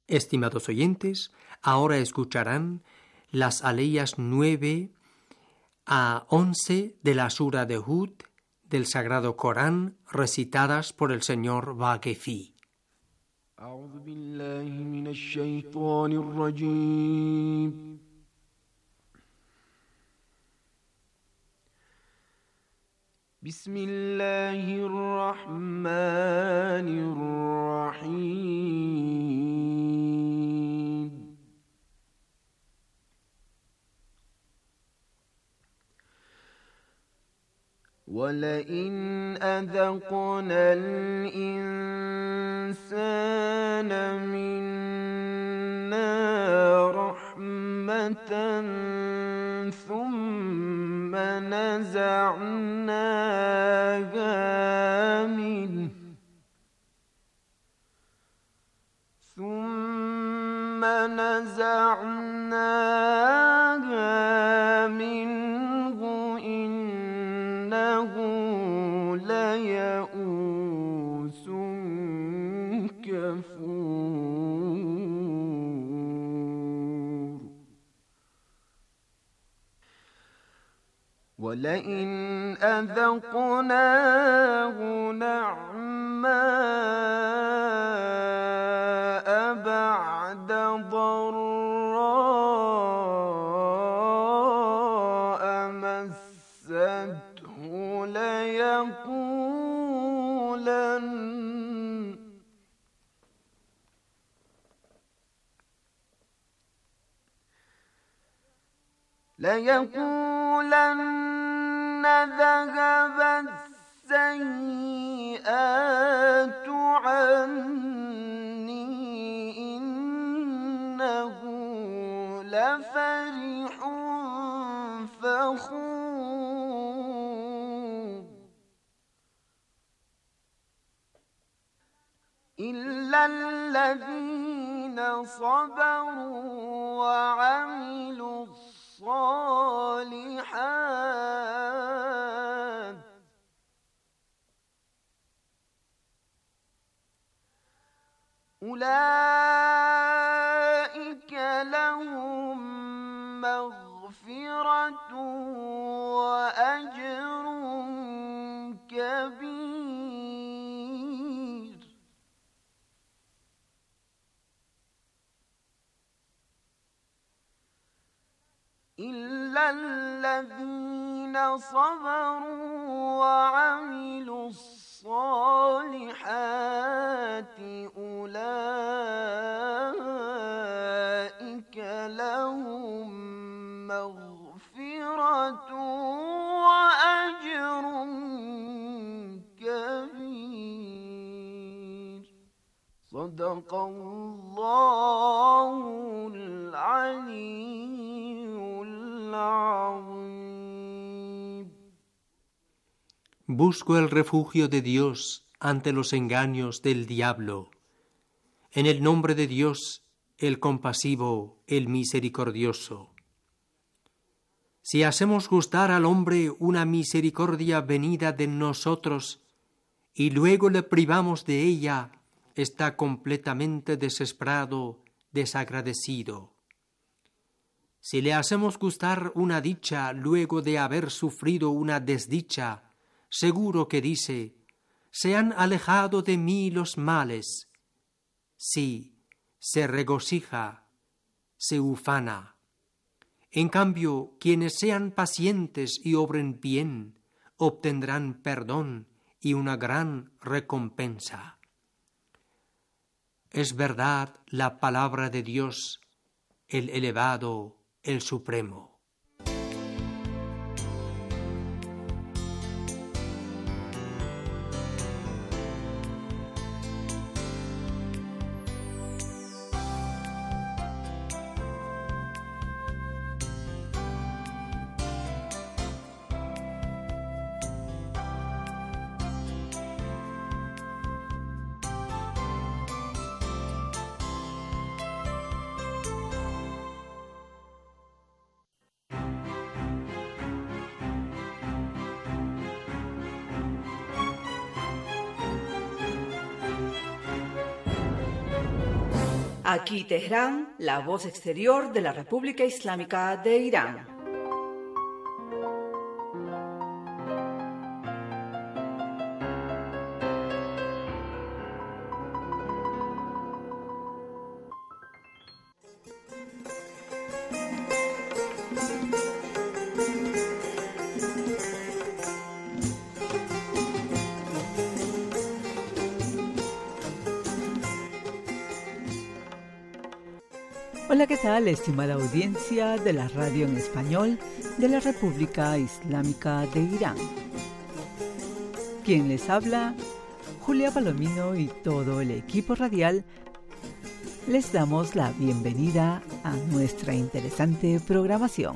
Estimados oyentes, ahora escucharán las aleyas 9 a 11 de la Sura de Hud del Sagrado Corán, recitadas por el señor Vaquefi. أعوذ بالله من الشيطان الرجيم. بسم الله الرحمن الرحيم. ولئن أذقنا الإنسان منا رحمة ثم نزعناها منه إنه ليئوس كفور. ولئن أذقناه نعماء بعد ضراء مسته ليقولن ذهب السيئات عني إنه لفرح فخور. إلا الذين صبروا وعملوا الصالحات أولئك لهم مغفرة وأجر كبير. إلا الذين صبروا وعملوا الصالحات أولئك لهم مغفرة وأجر كبير. صدق الله العلي العظيم. Busco el refugio de Dios ante los engaños del diablo. En el nombre de Dios, el compasivo, el misericordioso. Si hacemos gustar al hombre una misericordia venida de nosotros y luego le privamos de ella, está completamente desesperado, desagradecido. Si le hacemos gustar una dicha luego de haber sufrido una desdicha, seguro que dice: se han alejado de mí los males. Sí, se regocija, se ufana. En cambio, quienes sean pacientes y obren bien, obtendrán perdón y una gran recompensa. Es verdad la palabra de Dios, el elevado, el supremo. Aquí Teherán, la voz exterior de la República Islámica de Irán. Hola, ¿qué tal, estimada audiencia de la radio en español de la República Islámica de Irán? Quien les habla, Julia Palomino y todo el equipo radial, les damos la bienvenida a nuestra interesante programación.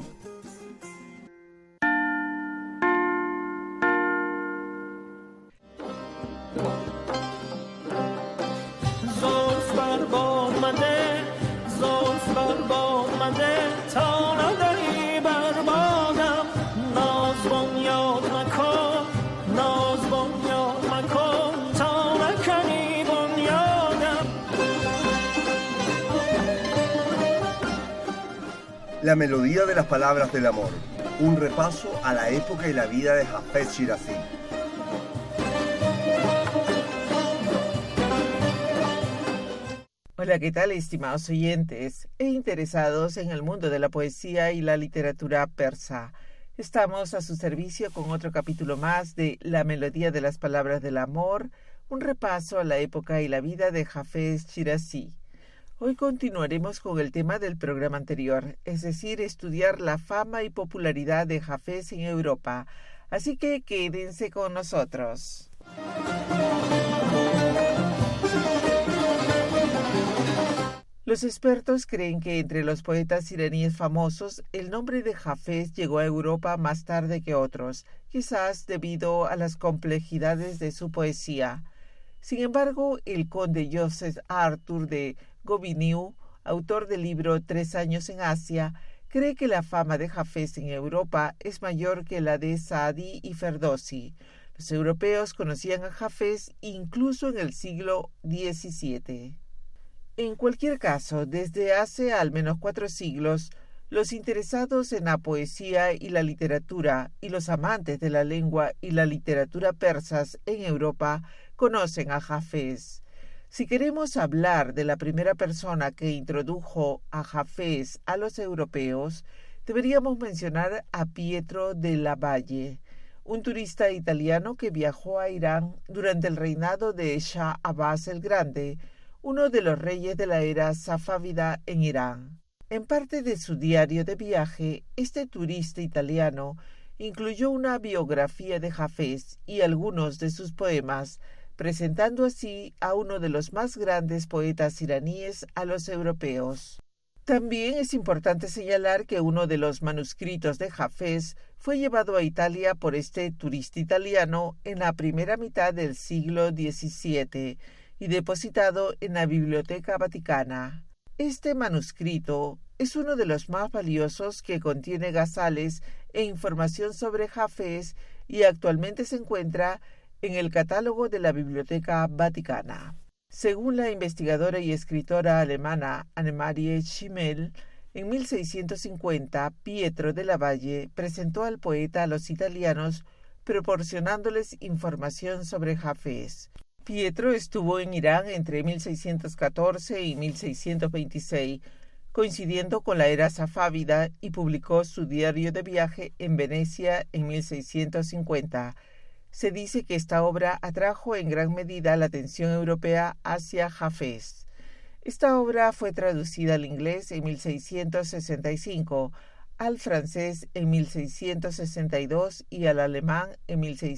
La melodía de las palabras del amor, un repaso a la época y la vida de Hafez Shirazi. Hola, ¿qué tal, estimados oyentes e interesados en el mundo de la poesía y la literatura persa? Estamos a su servicio con otro capítulo más de La melodía de las palabras del amor, un repaso a la época y la vida de Hafez Shirazi. Hoy continuaremos con el tema del programa anterior, es decir, estudiar la fama y popularidad de Hafez en Europa. Así que quédense con nosotros. Los expertos creen que entre los poetas iraníes famosos, el nombre de Hafez llegó a Europa más tarde que otros, quizás debido a las complejidades de su poesía. Sin embargo, el conde Joseph Arthur de Gobineau, autor del libro 3 años en Asia, cree que la fama de Hafez en Europa es mayor que la de Saadi y Ferdowsi. Los europeos conocían a Hafez incluso en el siglo XVII. En cualquier caso, desde hace al menos 4 siglos, los interesados en la poesía y la literatura y los amantes de la lengua y la literatura persas en Europa conocen a Hafez. Si queremos hablar de la primera persona que introdujo a Hafez a los europeos, deberíamos mencionar a Pietro della Valle, un turista italiano que viajó a Irán durante el reinado de Shah Abbas el Grande, uno de los reyes de la era safávida en Irán. En parte de su diario de viaje, este turista italiano incluyó una biografía de Hafez y algunos de sus poemas, presentando así a uno de los más grandes poetas iraníes a los europeos. También es importante señalar que uno de los manuscritos de Hafez fue llevado a Italia por este turista italiano en la primera mitad del siglo XVII y depositado en la Biblioteca Vaticana. Este manuscrito es uno de los más valiosos que contiene gazales e información sobre Hafez y actualmente se encuentra en el catálogo de la Biblioteca Vaticana. Según la investigadora y escritora alemana Annemarie Schimmel, en 1650 Pietro della Valle presentó al poeta a los italianos proporcionándoles información sobre Hafez. Pietro estuvo en Irán entre 1614 y 1626, coincidiendo con la era safávida, y publicó su diario de viaje en Venecia en 1650. Se dice que esta obra atrajo en gran medida la atención europea hacia Hafez. Esta obra fue traducida al inglés en 1665, al francés en 1662 y al alemán en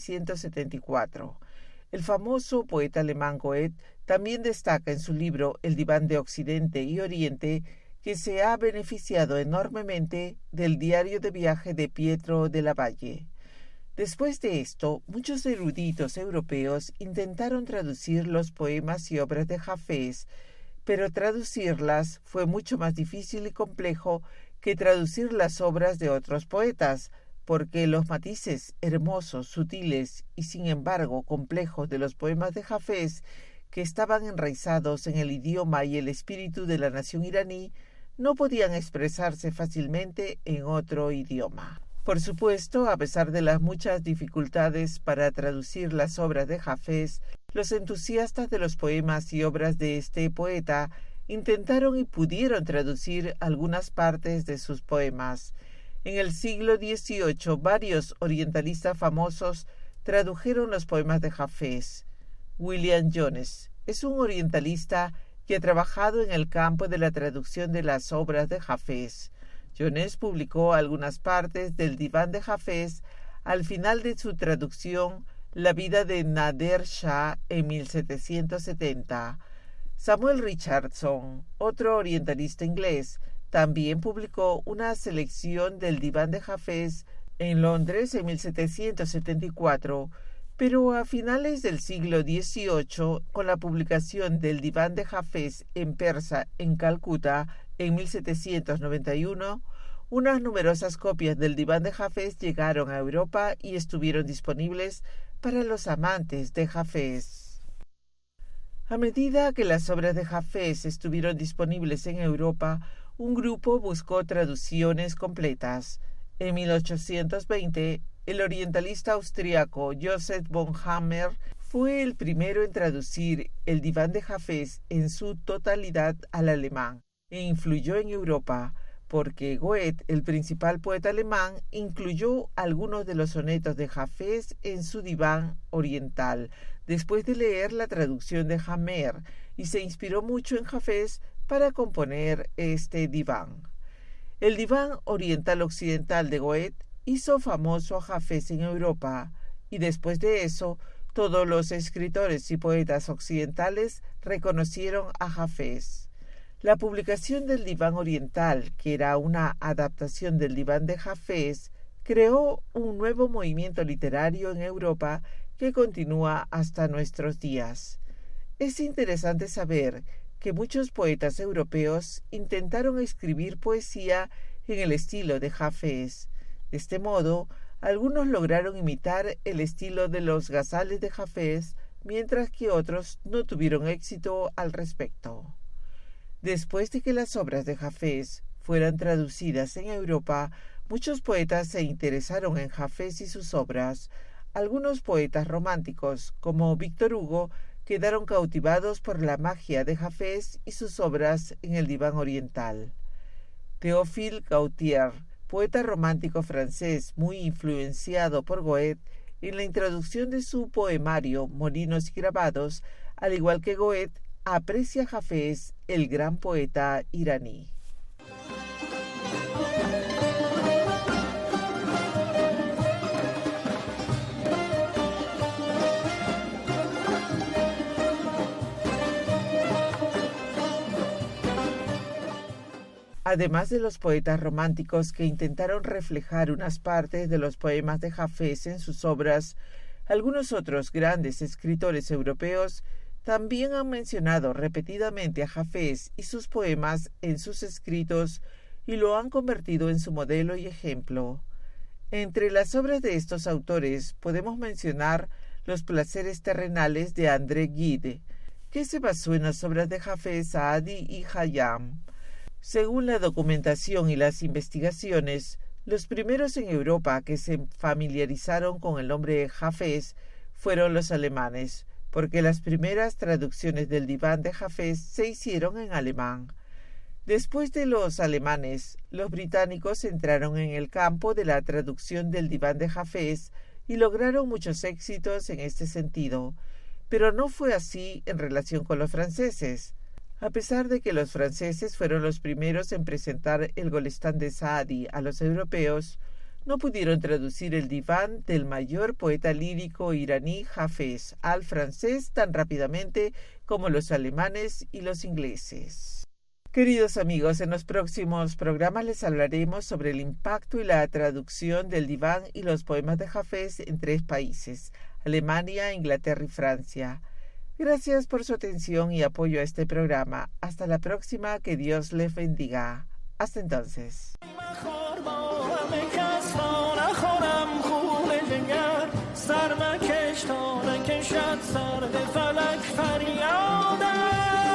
1674. El famoso poeta alemán Goethe también destaca en su libro El diván de Occidente y Oriente que se ha beneficiado enormemente del diario de viaje de Pietro della Valle. Después de esto, muchos eruditos europeos intentaron traducir los poemas y obras de Hafez, pero traducirlas fue mucho más difícil y complejo que traducir las obras de otros poetas, porque los matices hermosos, sutiles y sin embargo complejos de los poemas de Hafez que estaban enraizados en el idioma y el espíritu de la nación iraní, no podían expresarse fácilmente en otro idioma. Por supuesto, a pesar de las muchas dificultades para traducir las obras de Hafez, los entusiastas de los poemas y obras de este poeta intentaron y pudieron traducir algunas partes de sus poemas. En el siglo XVIII, varios orientalistas famosos tradujeron los poemas de Hafez. William Jones es un orientalista que ha trabajado en el campo de la traducción de las obras de Hafez. Jones publicó algunas partes del Diván de Hafez al final de su traducción La vida de Nader Shah en 1770. Samuel Richardson, otro orientalista inglés, también publicó una selección del Diván de Hafez en Londres en 1774, pero a finales del siglo XVIII, con la publicación del Diván de Hafez en persa en Calcuta en 1791, unas numerosas copias del Diván de Hafez llegaron a Europa y estuvieron disponibles para los amantes de Hafez. A medida que las obras de Hafez estuvieron disponibles en Europa, un grupo buscó traducciones completas. En 1820, el orientalista austriaco Joseph von Hammer fue el primero en traducir el Diván de Hafez en su totalidad al alemán e influyó en Europa, porque Goethe, el principal poeta alemán, incluyó algunos de los sonetos de Hafez en su Diván oriental, después de leer la traducción de Hammer, y se inspiró mucho en Hafez para componer este Diván. El Diván oriental occidental de Goethe hizo famoso a Hafez en Europa, y después de eso, todos los escritores y poetas occidentales reconocieron a Hafez. La publicación del Diván oriental, que era una adaptación del Diván de Hafez, creó un nuevo movimiento literario en Europa que continúa hasta nuestros días. Es interesante saber que muchos poetas europeos intentaron escribir poesía en el estilo de Hafez. De este modo, algunos lograron imitar el estilo de los gazales de Hafez, mientras que otros no tuvieron éxito al respecto. Después de que las obras de Hafez fueran traducidas en Europa, muchos poetas se interesaron en Hafez y sus obras. Algunos poetas románticos, como Víctor Hugo, quedaron cautivados por la magia de Hafez y sus obras en el Diván oriental. Théophile Gautier, poeta romántico francés muy influenciado por Goethe, en la introducción de su poemario Molinos y grabados, al igual que Goethe, aprecia a Hafez, el gran poeta iraní. Además de los poetas románticos que intentaron reflejar unas partes de los poemas de Hafez en sus obras, algunos otros grandes escritores europeos también han mencionado repetidamente a Hafez y sus poemas en sus escritos y lo han convertido en su modelo y ejemplo. Entre las obras de estos autores podemos mencionar Los placeres terrenales de André Gide, que se basó en las obras de Hafez, Saadi y Khayyam. Según la documentación y las investigaciones, los primeros en Europa que se familiarizaron con el nombre de Hafez fueron los alemanes, porque las primeras traducciones del Diván de Hafez se hicieron en alemán. Después de los alemanes, los británicos entraron en el campo de la traducción del Diván de Hafez y lograron muchos éxitos en este sentido, pero no fue así en relación con los franceses. A pesar de que los franceses fueron los primeros en presentar el Golestán de Saadi a los europeos, no pudieron traducir el Diván del mayor poeta lírico iraní Hafez al francés tan rápidamente como los alemanes y los ingleses. Queridos amigos, en los próximos programas les hablaremos sobre el impacto y la traducción del Diván y los poemas de Hafez en 3 países, Alemania, Inglaterra y Francia. Gracias por su atención y apoyo a este programa. Hasta la próxima, que Dios les bendiga. Hasta entonces. سرمگه کش تا نکشد سر به فلک فریادم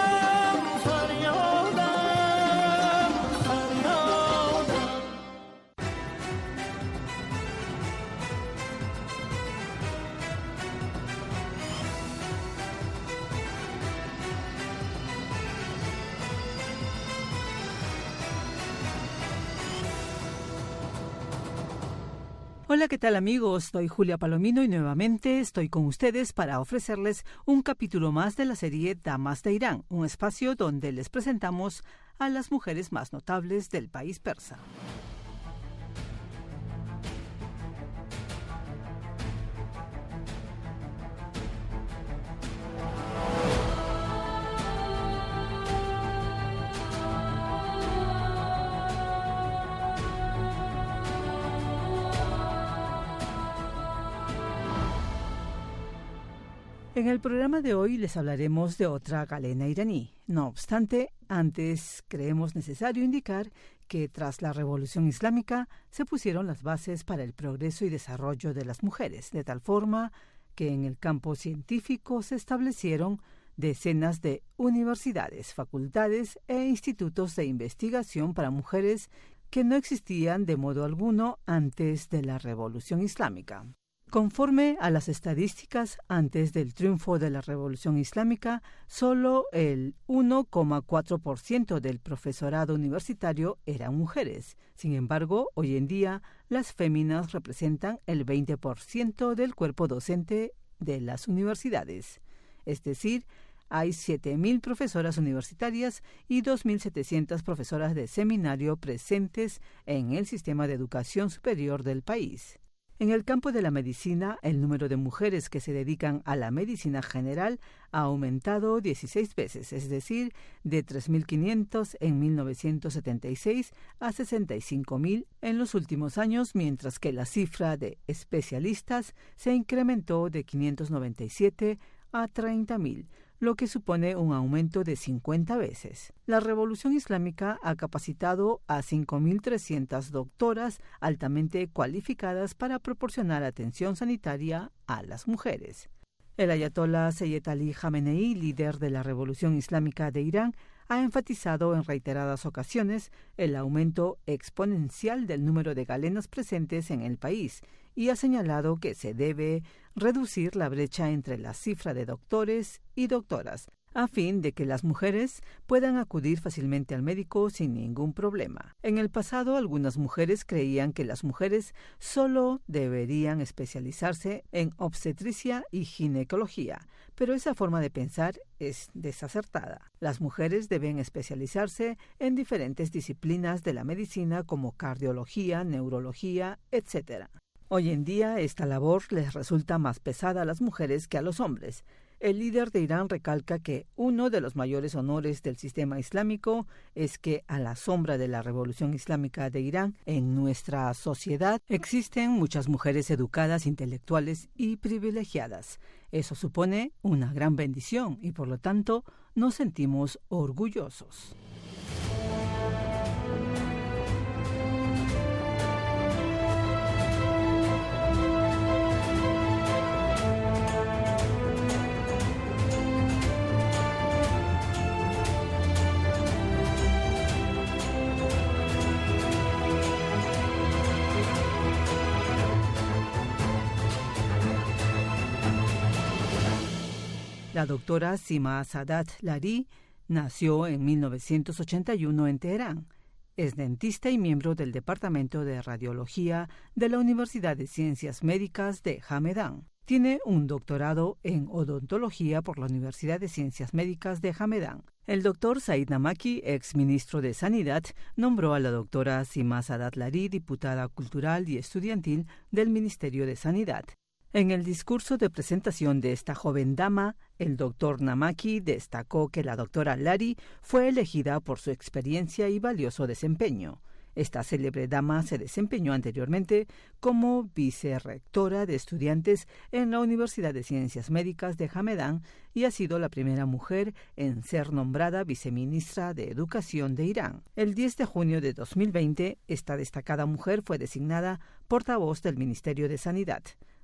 Hola, ¿qué tal amigos? Soy Julia Palomino y nuevamente estoy con ustedes para ofrecerles un capítulo más de la serie Damas de Irán, un espacio donde les presentamos a las mujeres más notables del país persa. En el programa de hoy les hablaremos de otra galena iraní. No obstante, antes creemos necesario indicar que tras la Revolución Islámica se pusieron las bases para el progreso y desarrollo de las mujeres, de tal forma que en el campo científico se establecieron decenas de universidades, facultades e institutos de investigación para mujeres que no existían de modo alguno antes de la Revolución Islámica. Conforme a las estadísticas, antes del triunfo de la Revolución Islámica, solo el 1,4% del profesorado universitario eran mujeres. Sin embargo, hoy en día, las féminas representan el 20% del cuerpo docente de las universidades. Es decir, hay 7.000 profesoras universitarias y 2.700 profesoras de seminario presentes en el sistema de educación superior del país. En el campo de la medicina, el número de mujeres que se dedican a la medicina general ha aumentado 16 veces, es decir, de 3.500 en 1976 a 65.000 en los últimos años, mientras que la cifra de especialistas se incrementó de 597 a 30.000, lo que supone un aumento de 50 veces. La Revolución Islámica ha capacitado a 5.300 doctoras altamente cualificadas para proporcionar atención sanitaria a las mujeres. El ayatolá Seyyed Ali Jamenei, líder de la Revolución Islámica de Irán, ha enfatizado en reiteradas ocasiones el aumento exponencial del número de galenas presentes en el país y ha señalado que se debe reducir la brecha entre la cifra de doctores y doctoras, a fin de que las mujeres puedan acudir fácilmente al médico sin ningún problema. En el pasado, algunas mujeres creían que las mujeres solo deberían especializarse en obstetricia y ginecología, pero esa forma de pensar es desacertada. Las mujeres deben especializarse en diferentes disciplinas de la medicina como cardiología, neurología, etc. Hoy en día, esta labor les resulta más pesada a las mujeres que a los hombres. El líder de Irán recalca que uno de los mayores honores del sistema islámico es que a la sombra de la Revolución Islámica de Irán, en nuestra sociedad existen muchas mujeres educadas, intelectuales y privilegiadas. Eso supone una gran bendición y por lo tanto nos sentimos orgullosos. La doctora Sima Saadat Lari nació en 1981 en Teherán. Es dentista y miembro del Departamento de Radiología de la Universidad de Ciencias Médicas de Hamedan. Tiene un doctorado en odontología por la Universidad de Ciencias Médicas de Hamedan. El doctor Said Namaki, ex ministro de Sanidad, nombró a la doctora Sima Saadat Lari diputada cultural y estudiantil del Ministerio de Sanidad. En el discurso de presentación de esta joven dama, el doctor Namaki destacó que la doctora Lari fue elegida por su experiencia y valioso desempeño. Esta célebre dama se desempeñó anteriormente como vicerrectora de estudiantes en la Universidad de Ciencias Médicas de Hamedan y ha sido la primera mujer en ser nombrada viceministra de Educación de Irán. El 10 de junio de 2020, esta destacada mujer fue designada portavoz del Ministerio de Sanidad.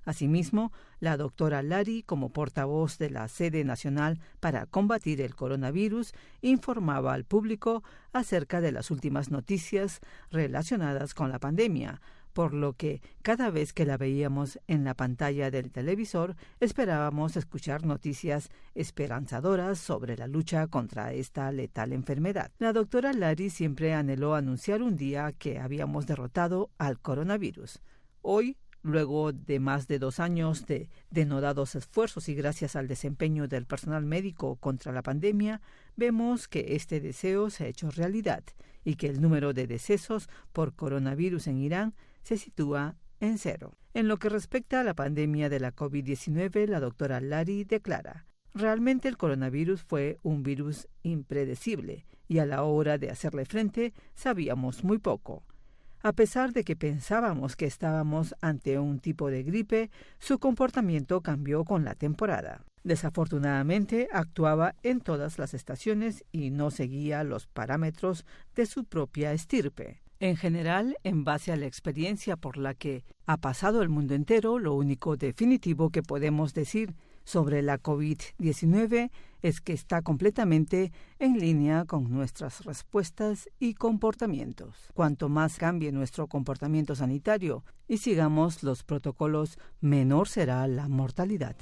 Asimismo, la doctora Lari, como portavoz de la Sede Nacional para Combatir el Coronavirus, informaba al público acerca de las últimas noticias relacionadas con la pandemia, por lo que cada vez que la veíamos en la pantalla del televisor esperábamos escuchar noticias esperanzadoras sobre la lucha contra esta letal enfermedad. La doctora Lari siempre anheló anunciar un día que habíamos derrotado al coronavirus. Hoy, luego de más de 2 años de denodados esfuerzos y gracias al desempeño del personal médico contra la pandemia, vemos que este deseo se ha hecho realidad y que el número de decesos por coronavirus en Irán se sitúa en 0. En lo que respecta a la pandemia de la COVID-19, la doctora Lari declara: realmente el coronavirus fue un virus impredecible y a la hora de hacerle frente sabíamos muy poco. A pesar de que pensábamos que estábamos ante un tipo de gripe, su comportamiento cambió con la temporada. Desafortunadamente, actuaba en todas las estaciones y no seguía los parámetros de su propia estirpe. En general, en base a la experiencia por la que ha pasado el mundo entero, lo único definitivo que podemos decir sobre la COVID-19 es que está completamente en línea con nuestras respuestas y comportamientos. Cuanto más cambie nuestro comportamiento sanitario y sigamos los protocolos, menor será la mortalidad.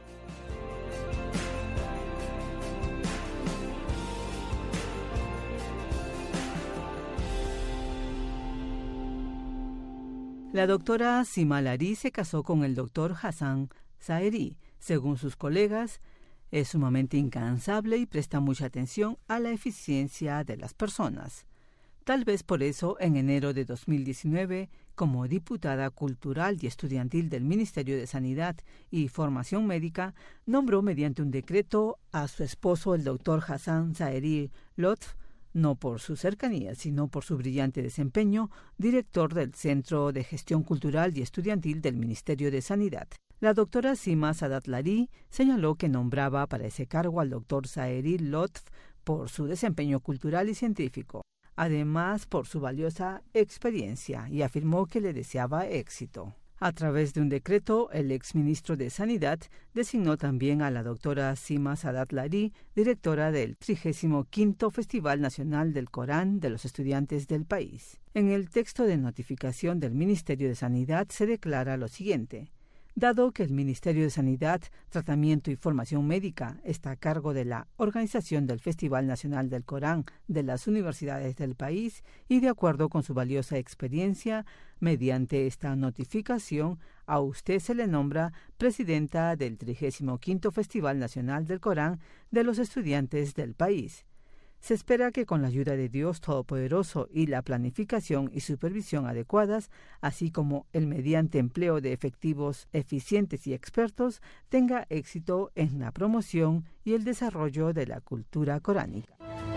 La doctora Sima Lari se casó con el doctor Hassan Zaeri. Según sus colegas, es sumamente incansable y presta mucha atención a la eficiencia de las personas. Tal vez por eso, en enero de 2019, como diputada cultural y estudiantil del Ministerio de Sanidad y Formación Médica, nombró mediante un decreto a su esposo, el doctor Hassan Zaeri Lotf, no por su cercanía, sino por su brillante desempeño, director del Centro de Gestión Cultural y Estudiantil del Ministerio de Sanidad. La doctora Sima Sadat Lari señaló que nombraba para ese cargo al doctor Zaeri Lotf por su desempeño cultural y científico, además por su valiosa experiencia, y afirmó que le deseaba éxito. A través de un decreto, el exministro de Sanidad designó también a la doctora Sima Sadat Lari, directora del 35º Festival Nacional del Corán de los Estudiantes del país. En el texto de notificación del Ministerio de Sanidad se declara lo siguiente: dado que el Ministerio de Sanidad, Tratamiento y Formación Médica está a cargo de la organización del Festival Nacional del Corán de las universidades del país y de acuerdo con su valiosa experiencia, mediante esta notificación, a usted se le nombra presidenta del 35º Festival Nacional del Corán de los estudiantes del país. Se espera que con la ayuda de Dios Todopoderoso y la planificación y supervisión adecuadas, así como el mediante empleo de efectivos eficientes y expertos, tenga éxito en la promoción y el desarrollo de la cultura coránica.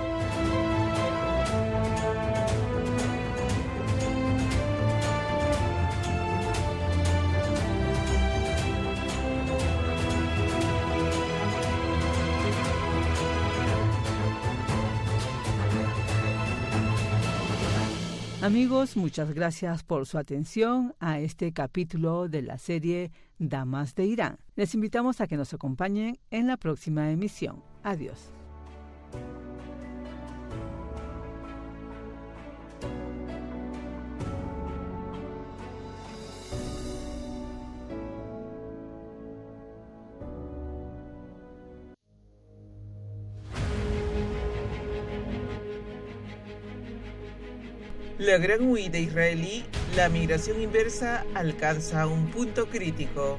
Amigos, muchas gracias por su atención a este capítulo de la serie Damas de Irán. Les invitamos a que nos acompañen en la próxima emisión. Adiós. La gran huida israelí, la migración inversa alcanza un punto crítico.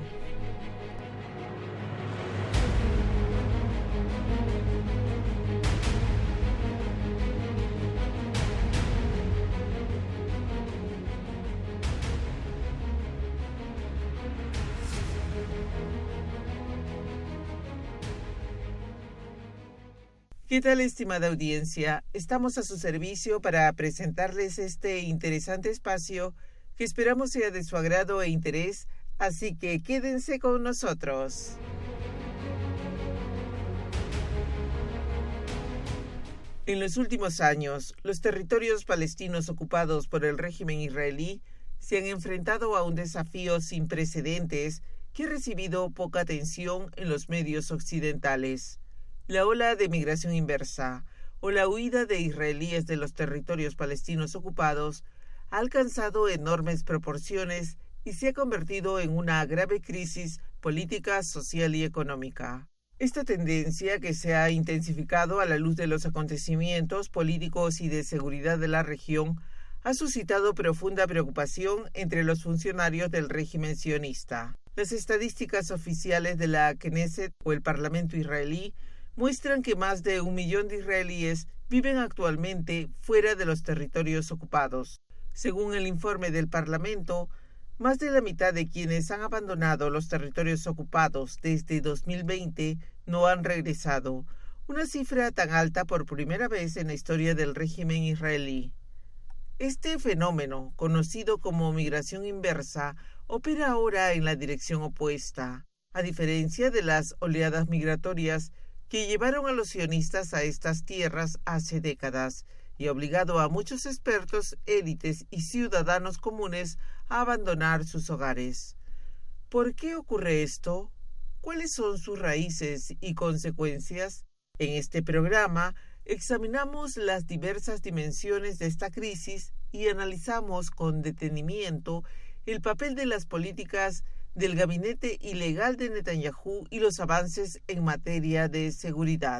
¿Qué tal, estimada audiencia? Estamos a su servicio para presentarles este interesante espacio que esperamos sea de su agrado e interés, así que quédense con nosotros. En los últimos años, los territorios palestinos ocupados por el régimen israelí se han enfrentado a un desafío sin precedentes que ha recibido poca atención en los medios occidentales. La ola de migración inversa, o la huida de israelíes de los territorios palestinos ocupados, ha alcanzado enormes proporciones y se ha convertido en una grave crisis política, social y económica. Esta tendencia, que se ha intensificado a la luz de los acontecimientos políticos y de seguridad de la región, ha suscitado profunda preocupación entre los funcionarios del régimen sionista. Las estadísticas oficiales de la Knesset o el Parlamento israelí muestran que más de 1 millón de israelíes viven actualmente fuera de los territorios ocupados. Según el informe del Parlamento, más de la mitad de quienes han abandonado los territorios ocupados desde 2020 no han regresado, una cifra tan alta por primera vez en la historia del régimen israelí. Este fenómeno, conocido como migración inversa, opera ahora en la dirección opuesta, a diferencia de las oleadas migratorias que llevaron a los sionistas a estas tierras hace décadas y obligado a muchos expertos, élites y ciudadanos comunes a abandonar sus hogares. ¿Por qué ocurre esto? ¿Cuáles son sus raíces y consecuencias? En este programa examinamos las diversas dimensiones de esta crisis y analizamos con detenimiento el papel de las políticas del gabinete ilegal de Netanyahu y los avances en materia de seguridad.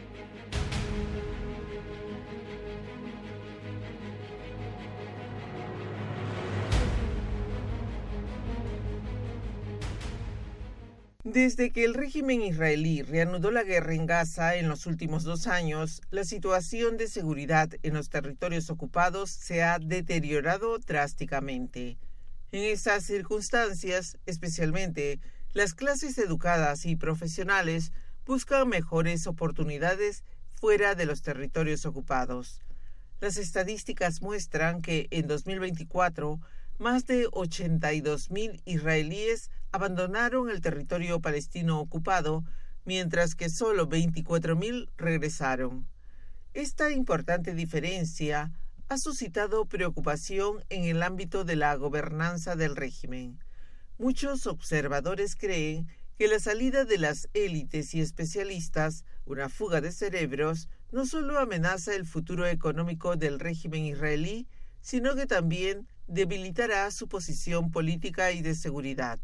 Desde que el régimen israelí reanudó la guerra en Gaza en los últimos 2 años, la situación de seguridad en los territorios ocupados se ha deteriorado drásticamente. En esas circunstancias, especialmente, las clases educadas y profesionales buscan mejores oportunidades fuera de los territorios ocupados. Las estadísticas muestran que en 2024, más de 82.000 israelíes abandonaron el territorio palestino ocupado, mientras que solo 24.000 regresaron. Esta importante diferencia ha suscitado preocupación en el ámbito de la gobernanza del régimen. Muchos observadores creen que la salida de las élites y especialistas, una fuga de cerebros, no solo amenaza el futuro económico del régimen israelí, sino que también debilitará su posición política y de seguridad.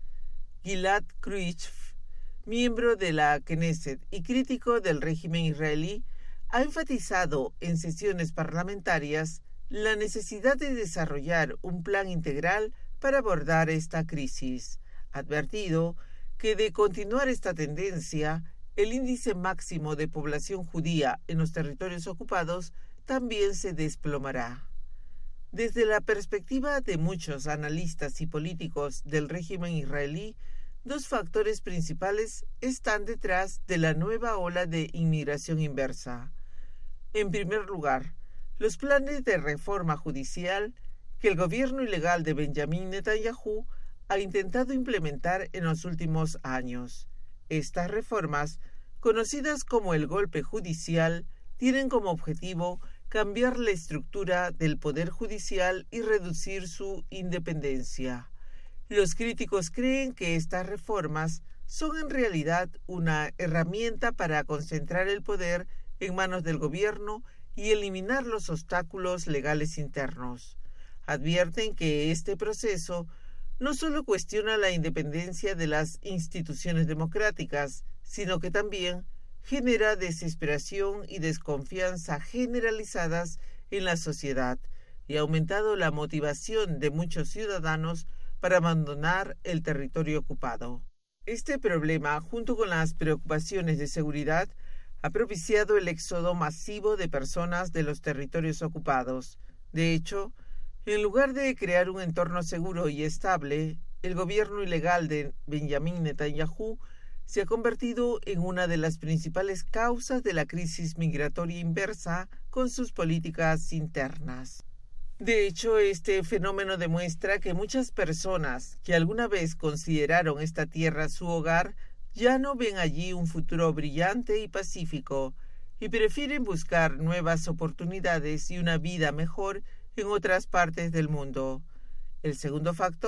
Gilad Kruychev, miembro de la Knesset y crítico del régimen israelí, ha enfatizado en sesiones parlamentarias la necesidad de desarrollar un plan integral para abordar esta crisis. Ha advertido que de continuar esta tendencia, el índice máximo de población judía en los territorios ocupados también se desplomará. Desde la perspectiva de muchos analistas y políticos del régimen israelí, 2 factores principales están detrás de la nueva ola de inmigración inversa. En primer lugar, los planes de reforma judicial que el gobierno ilegal de Benjamin Netanyahu ha intentado implementar en los últimos años. Estas reformas, conocidas como el golpe judicial, tienen como objetivo cambiar la estructura del poder judicial y reducir su independencia. Los críticos creen que estas reformas son en realidad una herramienta para concentrar el poder en manos del gobierno y eliminar los obstáculos legales internos. Advierten que este proceso no solo cuestiona la independencia de las instituciones democráticas, sino que también genera desesperación y desconfianza generalizadas en la sociedad y ha aumentado la motivación de muchos ciudadanos para abandonar el territorio ocupado. Este problema, junto con las preocupaciones de seguridad, ha propiciado el éxodo masivo de personas de los territorios ocupados. De hecho, en lugar de crear un entorno seguro y estable, el gobierno ilegal de Benjamin Netanyahu se ha convertido en una de las principales causas de la crisis migratoria inversa con sus políticas internas. De hecho, este fenómeno demuestra que muchas personas que alguna vez consideraron esta tierra su hogar ya no ven allí un futuro brillante y pacífico y prefieren buscar nuevas oportunidades y una vida mejor en otras partes del mundo. El segundo factor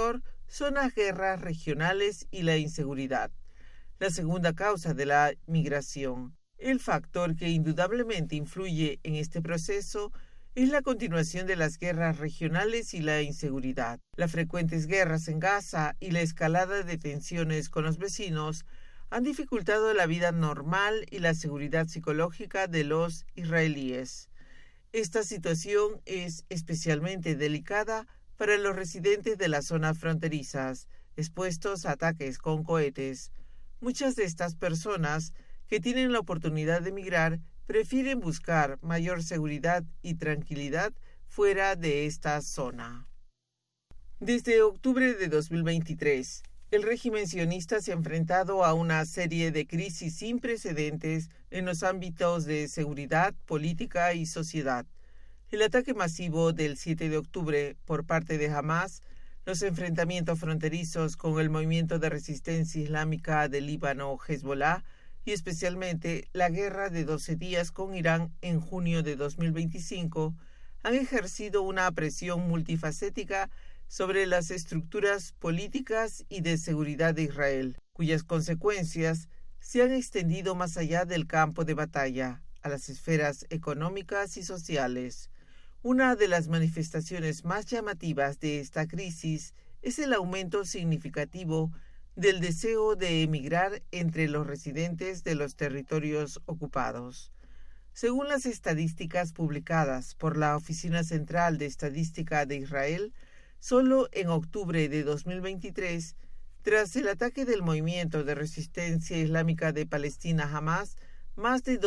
son las guerras regionales y la inseguridad. La segunda causa de la migración. El factor que indudablemente influye en este proceso es la continuación de las guerras regionales y la inseguridad. Las frecuentes guerras en Gaza y la escalada de tensiones con los vecinos han dificultado la vida normal y la seguridad psicológica de los israelíes. Esta situación es especialmente delicada para los residentes de las zonas fronterizas, expuestos a ataques con cohetes. Muchas de estas personas que tienen la oportunidad de emigrar prefieren buscar mayor seguridad y tranquilidad fuera de esta zona. Desde octubre de 2023, el régimen sionista se ha enfrentado a una serie de crisis sin precedentes en los ámbitos de seguridad, política y sociedad. El ataque masivo del 7 de octubre por parte de Hamas, los enfrentamientos fronterizos con el movimiento de resistencia islámica del Líbano, Hezbollah, y especialmente la guerra de 12 días con Irán en junio de 2025, han ejercido una presión multifacética sobre las estructuras políticas y de seguridad de Israel, cuyas consecuencias se han extendido más allá del campo de batalla, a las esferas económicas y sociales. Una de las manifestaciones más llamativas de esta crisis es el aumento significativo del deseo de emigrar entre los residentes de los territorios ocupados. Según las estadísticas publicadas por la Oficina Central de Estadística de Israel, solo en octubre de 2023, tras el ataque del movimiento de resistencia islámica de Palestina Hamas, más de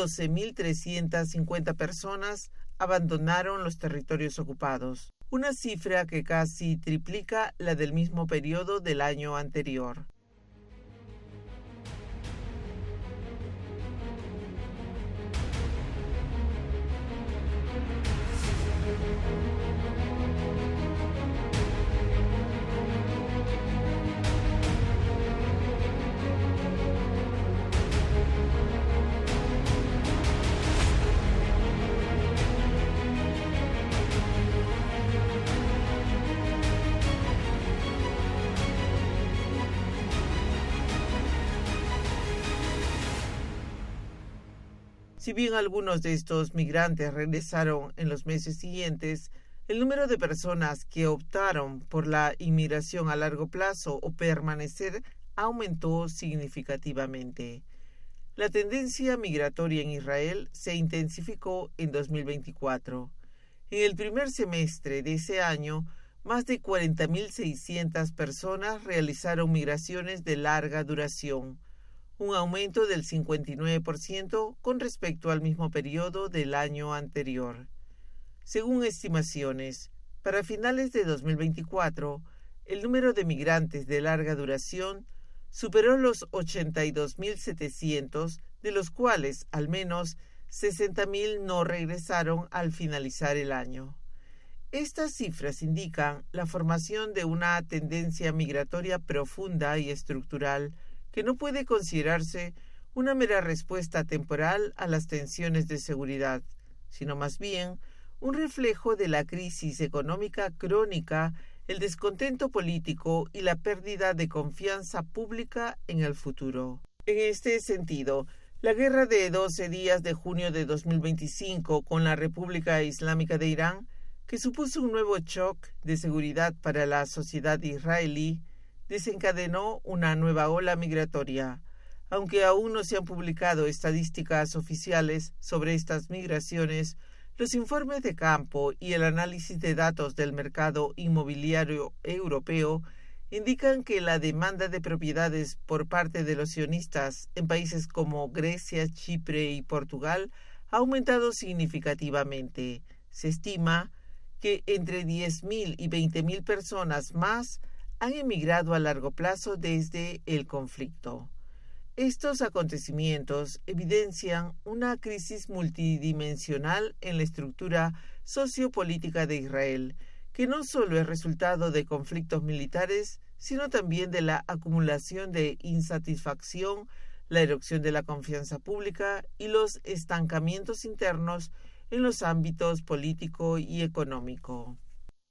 12.350 personas abandonaron los territorios ocupados, una cifra que casi triplica la del mismo periodo del año anterior. Si bien algunos de estos migrantes regresaron en los meses siguientes, el número de personas que optaron por la inmigración a largo plazo o permanecer aumentó significativamente. La tendencia migratoria en Israel se intensificó en 2024. En el primer semestre de ese año, más de 40.600 personas realizaron migraciones de larga duración, un aumento del 59% con respecto al mismo periodo del año anterior. Según estimaciones, para finales de 2024, el número de migrantes de larga duración superó los 82.700, de los cuales al menos 60.000 no regresaron al finalizar el año. Estas cifras indican la formación de una tendencia migratoria profunda y estructural que no puede considerarse una mera respuesta temporal a las tensiones de seguridad, sino más bien un reflejo de la crisis económica crónica, el descontento político y la pérdida de confianza pública en el futuro. En este sentido, la guerra de 12 días de junio de 2025 con la República Islámica de Irán, que supuso un nuevo shock de seguridad para la sociedad israelí, desencadenó una nueva ola migratoria. Aunque aún no se han publicado estadísticas oficiales sobre estas migraciones, los informes de campo y el análisis de datos del mercado inmobiliario europeo indican que la demanda de propiedades por parte de los sionistas en países como Grecia, Chipre y Portugal ha aumentado significativamente. Se estima que entre 10.000 y 20.000 personas más han emigrado a largo plazo desde el conflicto. Estos acontecimientos evidencian una crisis multidimensional en la estructura sociopolítica de Israel, que no solo es resultado de conflictos militares, sino también de la acumulación de insatisfacción, la erosión de la confianza pública y los estancamientos internos en los ámbitos político y económico.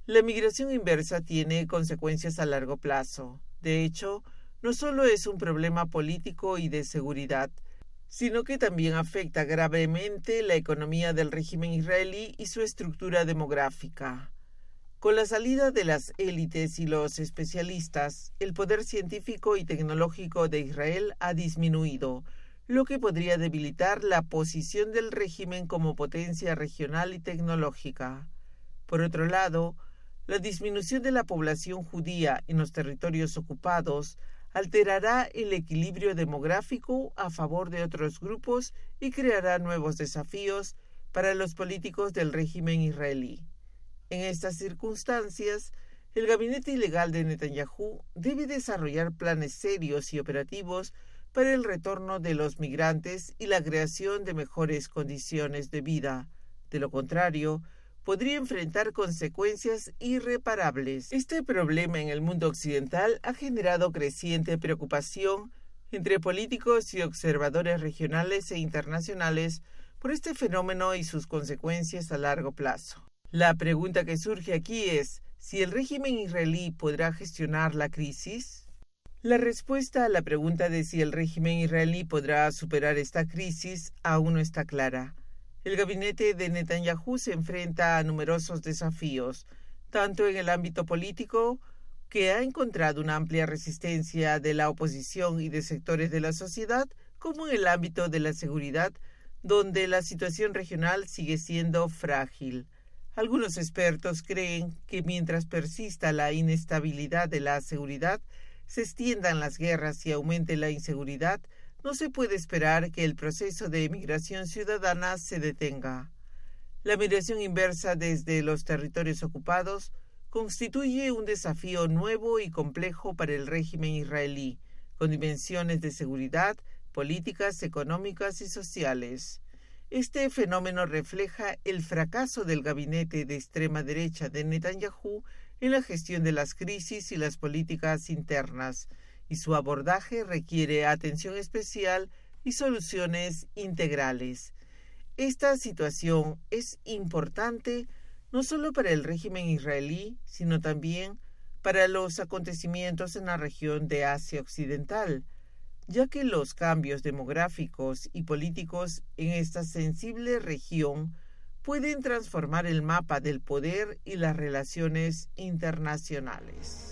La migración inversa tiene consecuencias a largo plazo. De hecho, no solo es un problema político y de seguridad, sino que también afecta gravemente la economía del régimen israelí y su estructura demográfica. Con la salida de las élites y los especialistas, el poder científico y tecnológico de Israel ha disminuido, lo que podría debilitar la posición del régimen como potencia regional y tecnológica. Por otro lado, la disminución de la población judía en los territorios ocupados alterará el equilibrio demográfico a favor de otros grupos y creará nuevos desafíos para los políticos del régimen israelí. En estas circunstancias, el gabinete ilegal de Netanyahu debe desarrollar planes serios y operativos para el retorno de los migrantes y la creación de mejores condiciones de vida. De lo contrario, podría enfrentar consecuencias irreparables. Este problema en el mundo occidental ha generado creciente preocupación entre políticos y observadores regionales e internacionales por este fenómeno y sus consecuencias a largo plazo. La pregunta que surge aquí es, ¿si el régimen israelí podrá gestionar la crisis? La respuesta a la pregunta de si el régimen israelí podrá superar esta crisis aún no está clara. El gabinete de Netanyahu se enfrenta a numerosos desafíos, tanto en el ámbito político, que ha encontrado una amplia resistencia de la oposición y de sectores de la sociedad, como en el ámbito de la seguridad, donde la situación regional sigue siendo frágil. Algunos expertos creen que mientras persista la inestabilidad de la seguridad, se extiendan las guerras y aumente la inseguridad, no se puede esperar que el proceso de migración ciudadana se detenga. La migración inversa desde los territorios ocupados constituye un desafío nuevo y complejo para el régimen israelí, con dimensiones de seguridad, políticas, económicas y sociales. Este fenómeno refleja el fracaso del gabinete de extrema derecha de Netanyahu en la gestión de las crisis y las políticas internas, y su abordaje requiere atención especial y soluciones integrales. Esta situación es importante no solo para el régimen israelí, sino también para los acontecimientos en la región de Asia Occidental, ya que los cambios demográficos y políticos en esta sensible región pueden transformar el mapa del poder y las relaciones internacionales.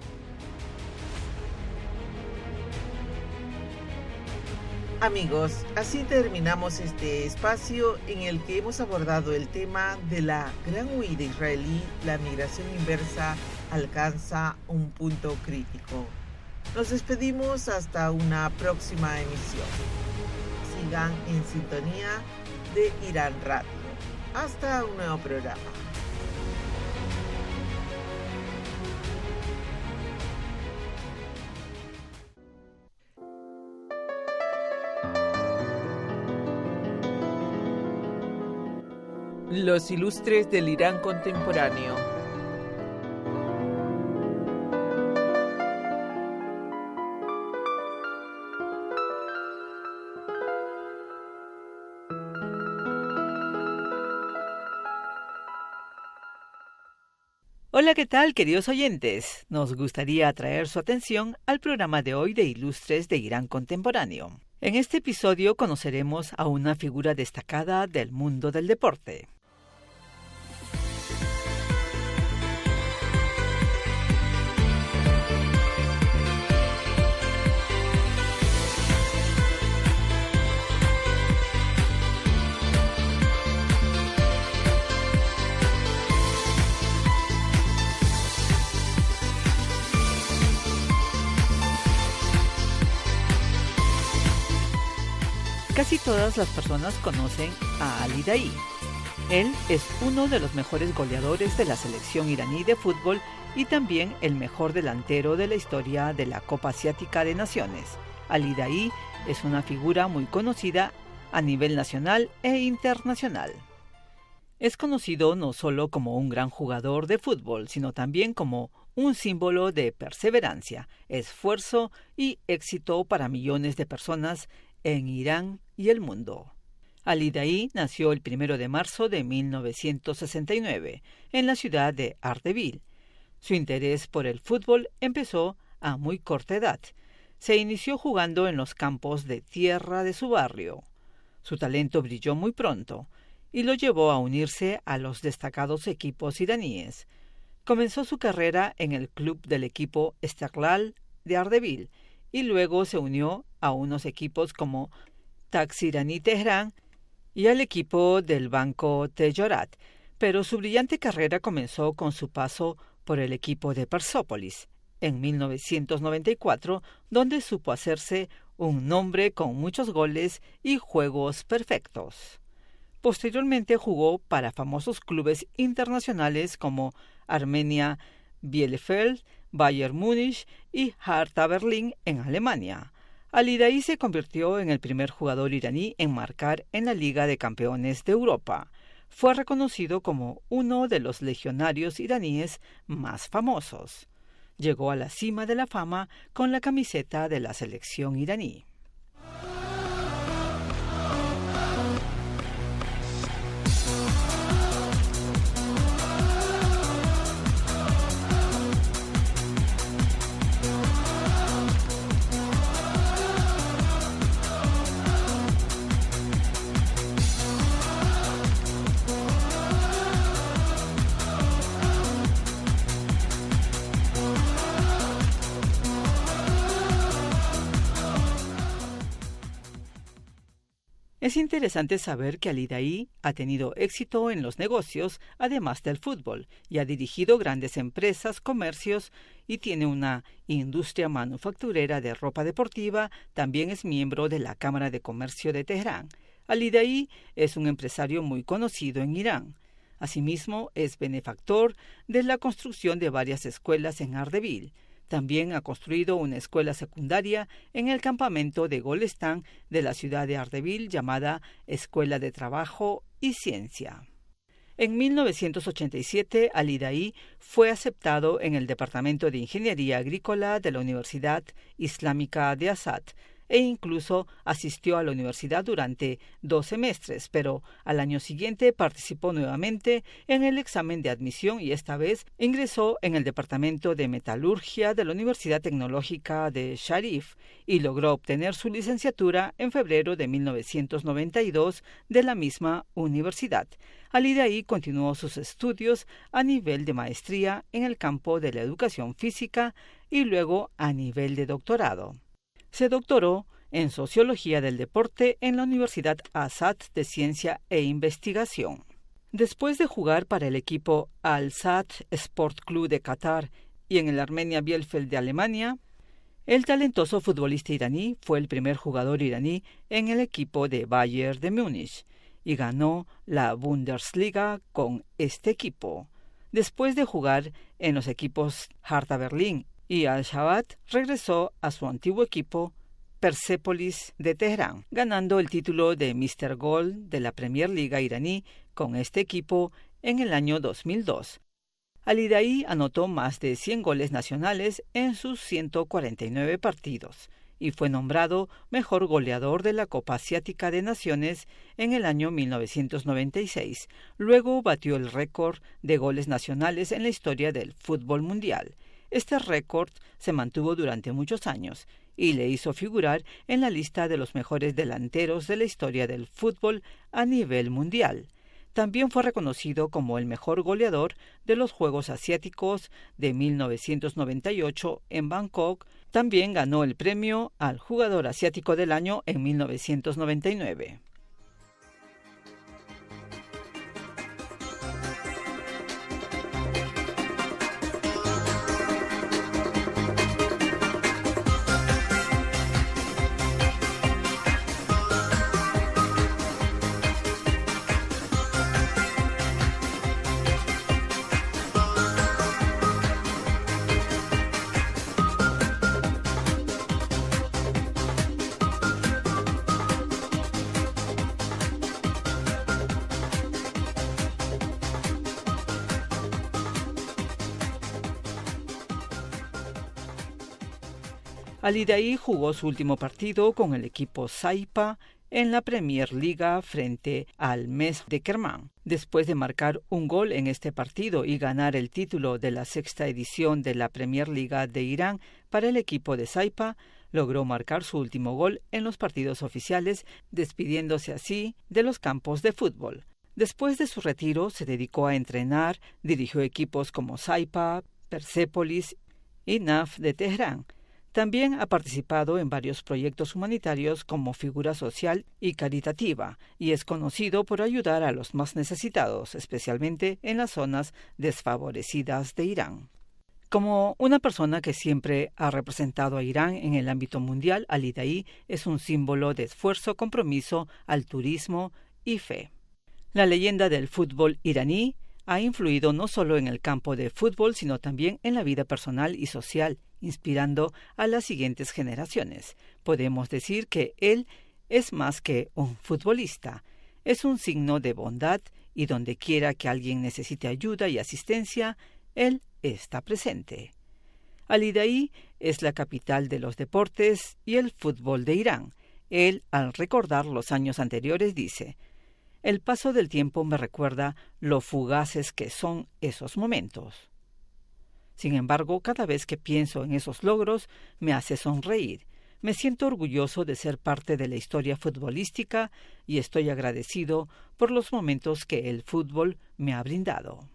Amigos, así terminamos este espacio en el que hemos abordado el tema de la gran huida israelí. La migración inversa alcanza un punto crítico. Nos despedimos hasta una próxima emisión. Sigan en sintonía de Irán Radio. Hasta un nuevo programa. Los ilustres del Irán contemporáneo. Hola, ¿qué tal, queridos oyentes? Nos gustaría atraer su atención al programa de hoy de Ilustres de Irán Contemporáneo. En este episodio conoceremos a una figura destacada del mundo del deporte. Casi todas las personas conocen a Ali Daei. Él es uno de los mejores goleadores de la selección iraní de fútbol y también el mejor delantero de la historia de la Copa Asiática de Naciones. Ali Daei es una figura muy conocida a nivel nacional e internacional. Es conocido no solo como un gran jugador de fútbol, sino también como un símbolo de perseverancia, esfuerzo y éxito para millones de personas en Irán y el mundo. Ali Daei nació el 1 de marzo de 1969 en la ciudad de Ardeville. Su interés por el fútbol empezó a muy corta edad. Se inició jugando en los campos de tierra de su barrio. Su talento brilló muy pronto y lo llevó a unirse a los destacados equipos iraníes. Comenzó su carrera en el club del equipo Istiqlal de Ardeville y luego se unió a unos equipos como Taxirani Teherán y al equipo del Banco Tejorat, pero su brillante carrera comenzó con su paso por el equipo de Persópolis en 1994, donde supo hacerse un nombre con muchos goles y juegos perfectos. Posteriormente jugó para famosos clubes internacionales como Armenia Bielefeld, Bayern Múnich y Hertha Berlín en Alemania. Ali Daei se convirtió en el primer jugador iraní en marcar en la Liga de Campeones de Europa. Fue reconocido como uno de los legionarios iraníes más famosos. Llegó a la cima de la fama con la camiseta de la selección iraní. Es interesante saber que Ali Daei ha tenido éxito en los negocios, además del fútbol, y ha dirigido grandes empresas, comercios y tiene una industria manufacturera de ropa deportiva. También es miembro de la Cámara de Comercio de Teherán. Ali Daei es un empresario muy conocido en Irán. Asimismo, es benefactor de la construcción de varias escuelas en Ardeville. También ha construido una escuela secundaria en el campamento de Golestán de la ciudad de Ardeville llamada Escuela de Trabajo y Ciencia. En 1987, Ali Daei fue aceptado en el Departamento de Ingeniería Agrícola de la Universidad Islámica de Azad e incluso asistió a la universidad durante 2 semestres, pero al año siguiente participó nuevamente en el examen de admisión y esta vez ingresó en el Departamento de Metalurgia de la Universidad Tecnológica de Sharif y logró obtener su licenciatura en febrero de 1992 de la misma universidad. Ali Daei continuó sus estudios a nivel de maestría en el campo de la educación física y luego a nivel de doctorado. Se doctoró en Sociología del Deporte en la Universidad Azad de Ciencia e Investigación. Después de jugar para el equipo Al-Sadd Sport Club de Qatar y en el Armenia Bielefeld de Alemania, el talentoso futbolista iraní fue el primer jugador iraní en el equipo de Bayern de Múnich y ganó la Bundesliga con este equipo. Después de jugar en los equipos Hertha Berlín y Al-Shabab, regresó a su antiguo equipo Persepolis de Teherán, ganando el título de Mr. Gol de la Premier Liga iraní con este equipo en el año 2002. Ali Daei anotó más de 100 goles nacionales en sus 149 partidos y fue nombrado mejor goleador de la Copa Asiática de Naciones en el año 1996. Luego batió el récord de goles nacionales en la historia del fútbol mundial. Este récord se mantuvo durante muchos años y le hizo figurar en la lista de los mejores delanteros de la historia del fútbol a nivel mundial. También fue reconocido como el mejor goleador de los Juegos Asiáticos de 1998 en Bangkok. También ganó el premio al Jugador Asiático del Año en 1999. Ali Daei jugó su último partido con el equipo Saipa en la Premier Liga frente al Metz de Kerman. Después de marcar un gol en este partido y ganar el título de la 6ª edición de la Premier Liga de Irán para el equipo de Saipa, logró marcar su último gol en los partidos oficiales, despidiéndose así de los campos de fútbol. Después de su retiro, se dedicó a entrenar, dirigió equipos como Saipa, Persepolis y NAF de Teherán. También ha participado en varios proyectos humanitarios como figura social y caritativa, y es conocido por ayudar a los más necesitados, especialmente en las zonas desfavorecidas de Irán. Como una persona que siempre ha representado a Irán en el ámbito mundial, Ali Daei es un símbolo de esfuerzo, compromiso, altruismo y fe. La leyenda del fútbol iraní ha influido no solo en el campo de fútbol, sino también en la vida personal y social, inspirando a las siguientes generaciones. Podemos decir que él es más que un futbolista, es un signo de bondad y donde quiera que alguien necesite ayuda y asistencia, él está presente. Ali Daei es la capital de los deportes y el fútbol de Irán. Él, al recordar los años anteriores, dice: «El paso del tiempo me recuerda lo fugaces que son esos momentos. Sin embargo, cada vez que pienso en esos logros, me hace sonreír. Me siento orgulloso de ser parte de la historia futbolística y estoy agradecido por los momentos que el fútbol me ha brindado».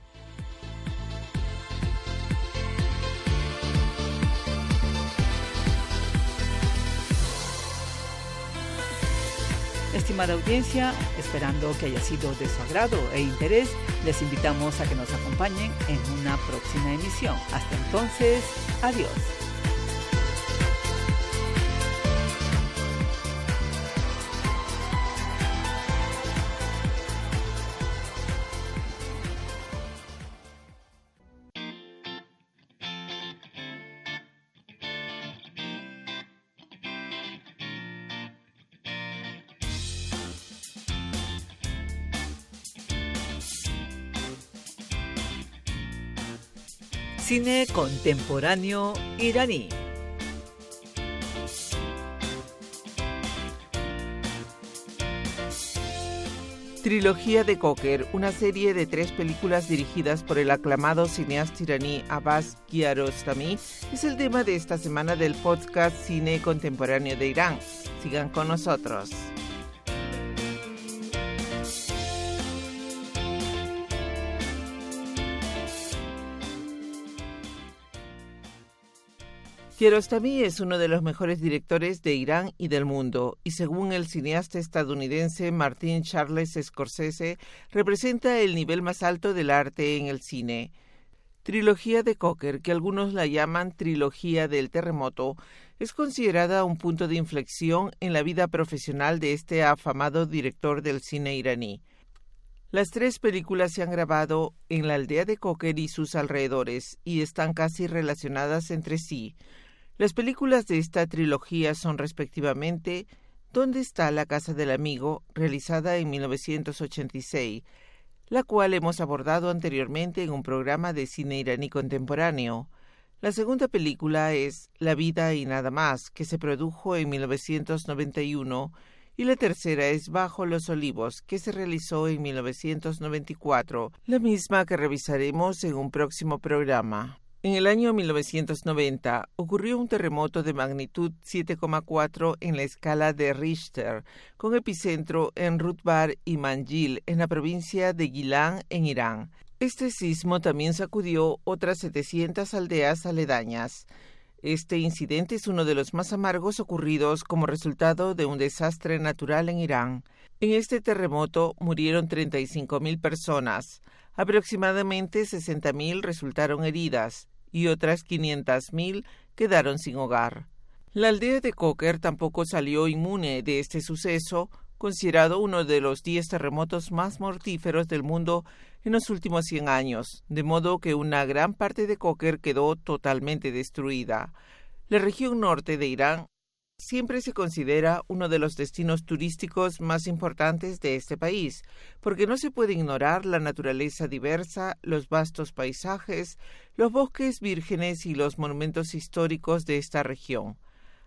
Estimada audiencia, esperando que haya sido de su agrado e interés, les invitamos a que nos acompañen en una próxima emisión. Hasta entonces, adiós. Cine contemporáneo iraní. Trilogía de Cocker, una serie de 3 películas dirigidas por el aclamado cineasta iraní Abbas Kiarostami, es el tema de esta semana del podcast Cine Contemporáneo de Irán. Sigan con nosotros. Kiarostami es uno de los mejores directores de Irán y del mundo, y según el cineasta estadounidense Martin Charles Scorsese, representa el nivel más alto del arte en el cine. Trilogía de Cocker, que algunos la llaman Trilogía del Terremoto, es considerada un punto de inflexión en la vida profesional de este afamado director del cine iraní. Las 3 películas se han grabado en la aldea de Cocker y sus alrededores, y están casi relacionadas entre sí. Las películas de esta trilogía son respectivamente ¿Dónde está la casa del amigo?, realizada en 1986, la cual hemos abordado anteriormente en un programa de cine iraní contemporáneo. La segunda película es La vida y nada más, que se produjo en 1991, y la tercera es Bajo los olivos, que se realizó en 1994, la misma que revisaremos en un próximo programa. En el año 1990 ocurrió un terremoto de magnitud 7,4 en la escala de Richter, con epicentro en Rutbar y Manjil, en la provincia de Gilan, en Irán. Este sismo también sacudió otras 700 aldeas aledañas. Este incidente es uno de los más amargos ocurridos como resultado de un desastre natural en Irán. En este terremoto murieron 35.000 personas. Aproximadamente 60.000 resultaron heridas y otras 500.000 quedaron sin hogar. La aldea de Cocker tampoco salió inmune de este suceso, considerado uno de los 10 terremotos más mortíferos del mundo en los últimos 100 años, de modo que una gran parte de Cocker quedó totalmente destruida. La región norte de Irán siempre se considera uno de los destinos turísticos más importantes de este país, porque no se puede ignorar la naturaleza diversa, los vastos paisajes, los bosques vírgenes y los monumentos históricos de esta región.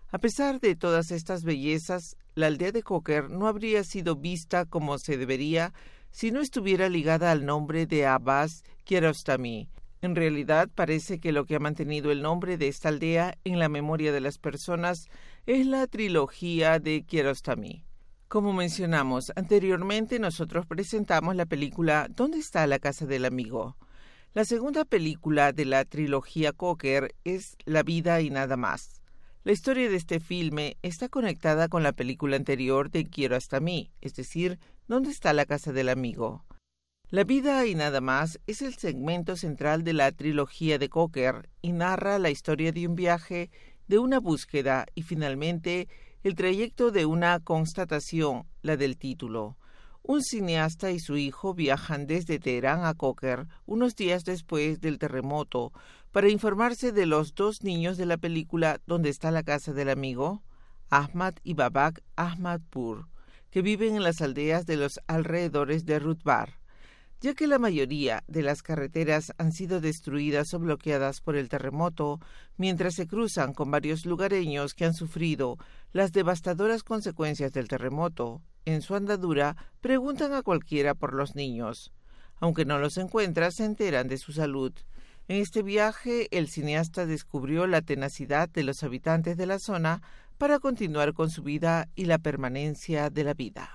A pesar de todas estas bellezas, la aldea de Cocker no habría sido vista como se debería si no estuviera ligada al nombre de Abbas Kiarostami. En realidad, parece que lo que ha mantenido el nombre de esta aldea en la memoria de las personas es la trilogía de Kiarostami. Como mencionamos anteriormente, nosotros presentamos la película ¿Dónde está la casa del amigo? La segunda película de la trilogía Cocker es La vida y nada más. La historia de este filme está conectada con la película anterior de Kiarostami, es decir, ¿Dónde está la casa del amigo? La vida y nada más es el segmento central de la trilogía de Cocker y narra la historia de un viaje, de una búsqueda y finalmente el trayecto de una constatación, la del título. Un cineasta y su hijo viajan desde Teherán a Cocker unos días después del terremoto para informarse de los dos niños de la película ¿Dónde está la casa del amigo? Ahmad y Babak Ahmadpur, que viven en las aldeas de los alrededores de Rutbar. Ya que la mayoría de las carreteras han sido destruidas o bloqueadas por el terremoto, mientras se cruzan con varios lugareños que han sufrido las devastadoras consecuencias del terremoto, en su andadura preguntan a cualquiera por los niños. Aunque no los encuentran, se enteran de su salud. En este viaje, el cineasta descubrió la tenacidad de los habitantes de la zona para continuar con su vida y la permanencia de la vida.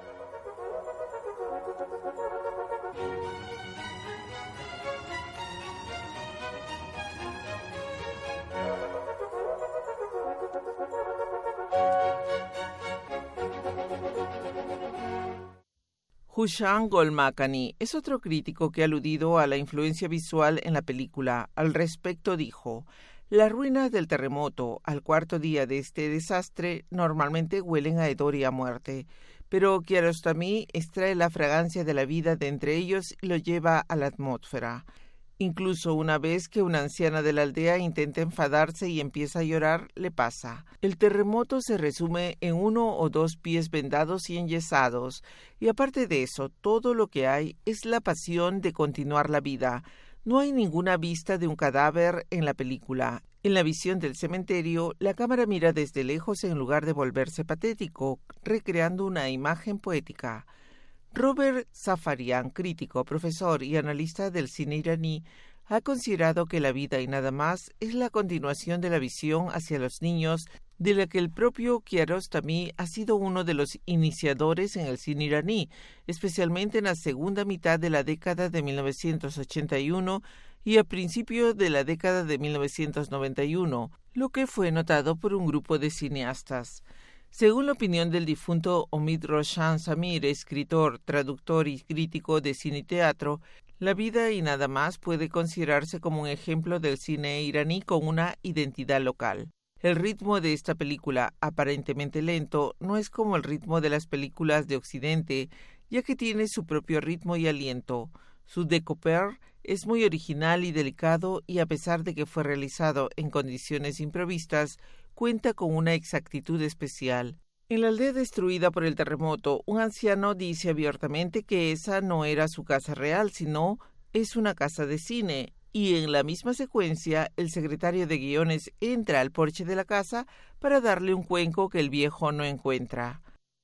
Hushan Golmakani es otro crítico que ha aludido a la influencia visual en la película. Al respecto dijo: las ruinas del terremoto, al cuarto día de este desastre, normalmente huelen a hedor y a muerte, pero Kiarostami extrae la fragancia de la vida de entre ellos y lo lleva a la atmósfera. Incluso una vez que una anciana de la aldea intenta enfadarse y empieza a llorar, le pasa. El terremoto se resume en 1 o 2 pies vendados y enyesados, y aparte de eso, todo lo que hay es la pasión de continuar la vida. No hay ninguna vista de un cadáver en la película. En la visión del cementerio, la cámara mira desde lejos en lugar de volverse patético, recreando una imagen poética. Robert Safarian, crítico, profesor y analista del cine iraní, ha considerado que La vida y nada más es la continuación de la visión hacia los niños de la que el propio Kiarostami ha sido uno de los iniciadores en el cine iraní, especialmente en la segunda mitad de la década de 1981 y a principios de la década de 1991, lo que fue notado por un grupo de cineastas. Según la opinión del difunto Omid Roshan Samir, escritor, traductor y crítico de cine y teatro, La vida y nada más puede considerarse como un ejemplo del cine iraní con una identidad local. El ritmo de esta película, aparentemente lento, no es como el ritmo de las películas de Occidente, ya que tiene su propio ritmo y aliento. Su découper es muy original y delicado y a pesar de que fue realizado en condiciones improvistas, cuenta con una exactitud especial. En la aldea destruida por el terremoto, un anciano dice abiertamente que esa no era su casa real, sino es una casa de cine, y en la misma secuencia el secretario de guiones entra al porche de la casa para darle un cuenco que el viejo no encuentra.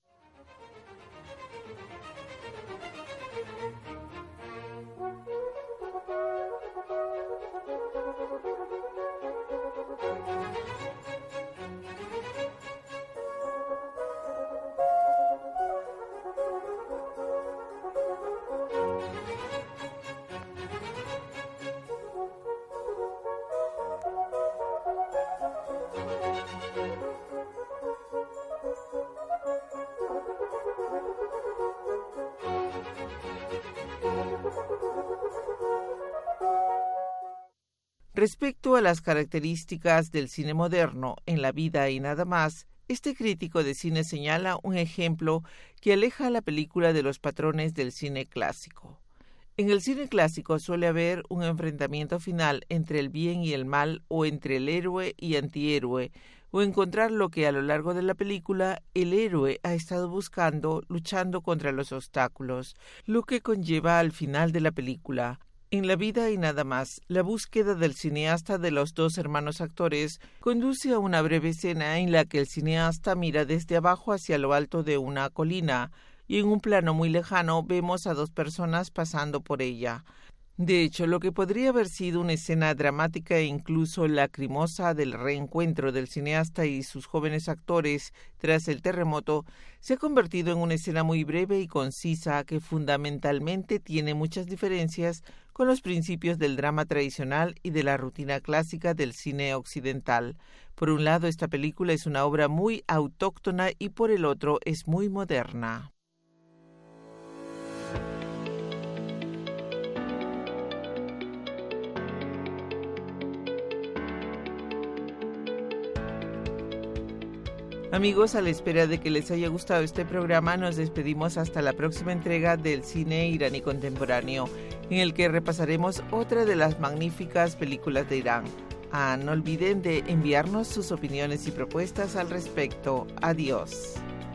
Respecto a las características del cine moderno en La vida y nada más, este crítico de cine señala un ejemplo que aleja a la película de los patrones del cine clásico. En el cine clásico suele haber un enfrentamiento final entre el bien y el mal o entre el héroe y antihéroe, o encontrar lo que a lo largo de la película el héroe ha estado buscando, luchando contra los obstáculos, lo que conlleva al final de la película. En La vida y nada más, la búsqueda del cineasta de los dos hermanos actores conduce a una breve escena en la que el cineasta mira desde abajo hacia lo alto de una colina y en un plano muy lejano vemos a dos personas pasando por ella. De hecho, lo que podría haber sido una escena dramática e incluso lacrimosa del reencuentro del cineasta y sus jóvenes actores tras el terremoto, se ha convertido en una escena muy breve y concisa que fundamentalmente tiene muchas diferencias con los principios del drama tradicional y de la rutina clásica del cine occidental. Por un lado, esta película es una obra muy autóctona y por el otro es muy moderna. Amigos, a la espera de que les haya gustado este programa, nos despedimos hasta la próxima entrega del cine iraní contemporáneo, en el que repasaremos otra de las magníficas películas de Irán. No olviden de enviarnos sus opiniones y propuestas al respecto. Adiós.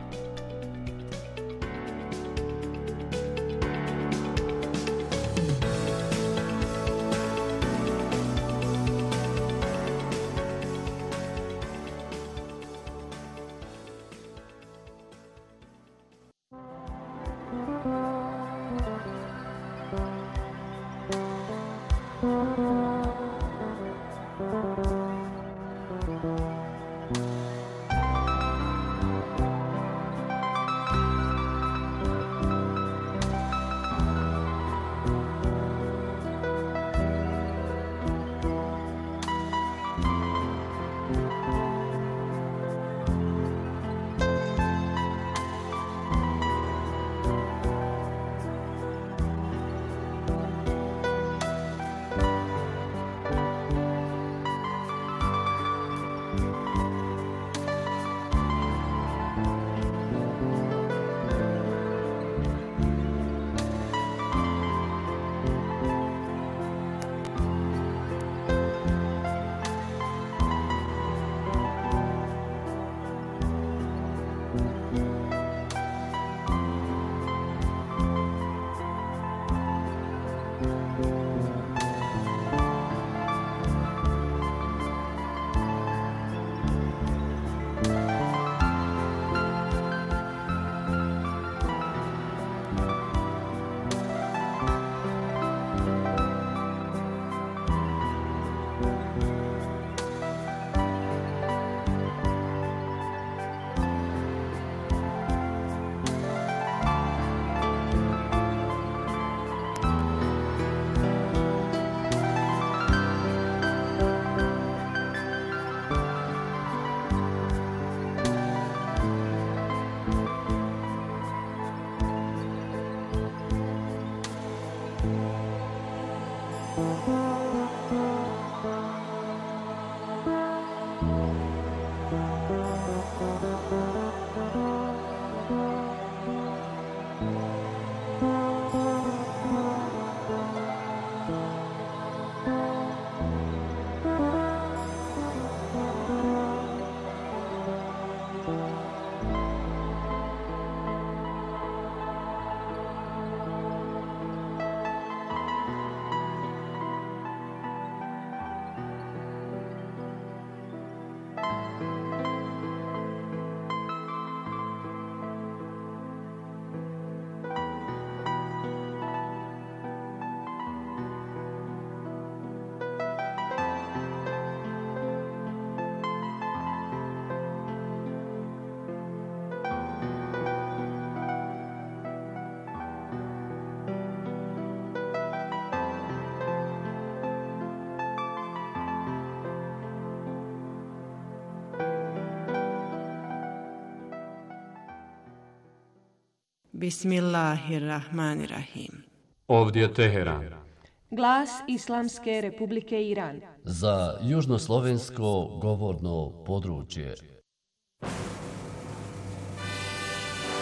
Bismillahirrahmanirrahim. Ovdje Teheran. Glas Islamske Republike Iran. Za južnoslovensko govorno područje